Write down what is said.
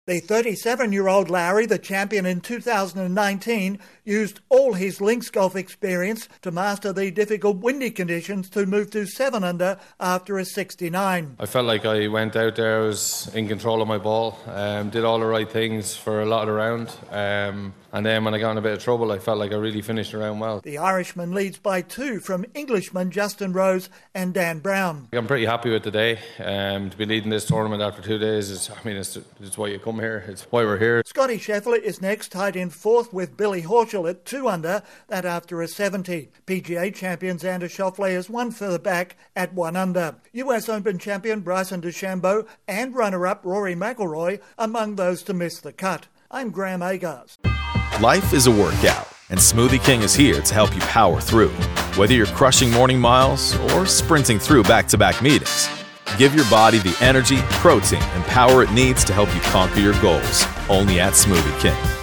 The 37-year-old Lowry, the champion in 2019, used all his links golf experience to master the difficult windy conditions to move to 7 under after a 69. I felt like I went out there, I was in control of my ball, did all the right things for a lot of the round, and then when I got in a bit of trouble, I felt like I really finished the round well. The Irishman leads by 2 from Englishmen Justin Rose and Dan Brown. I'm pretty happy with the day. To be leading this tournament after 2 days it's why you come here. It's why we're here. Scotty Scheffler is next, tied in 4th with Billy Horschel at 2 under, that after a 70. PGA champion Xander Schauffele is 1 further back at 1 under. US Open champion Bryson DeChambeau and runner-up Rory McIlroy among those to miss the cut. I'm Graham Agars. Life is a workout, and Smoothie King is here to help you power through. Whether you're crushing morning miles or sprinting through back-to-back meetings, give your body the energy, protein, and power it needs to help you conquer your goals. Only at Smoothie King.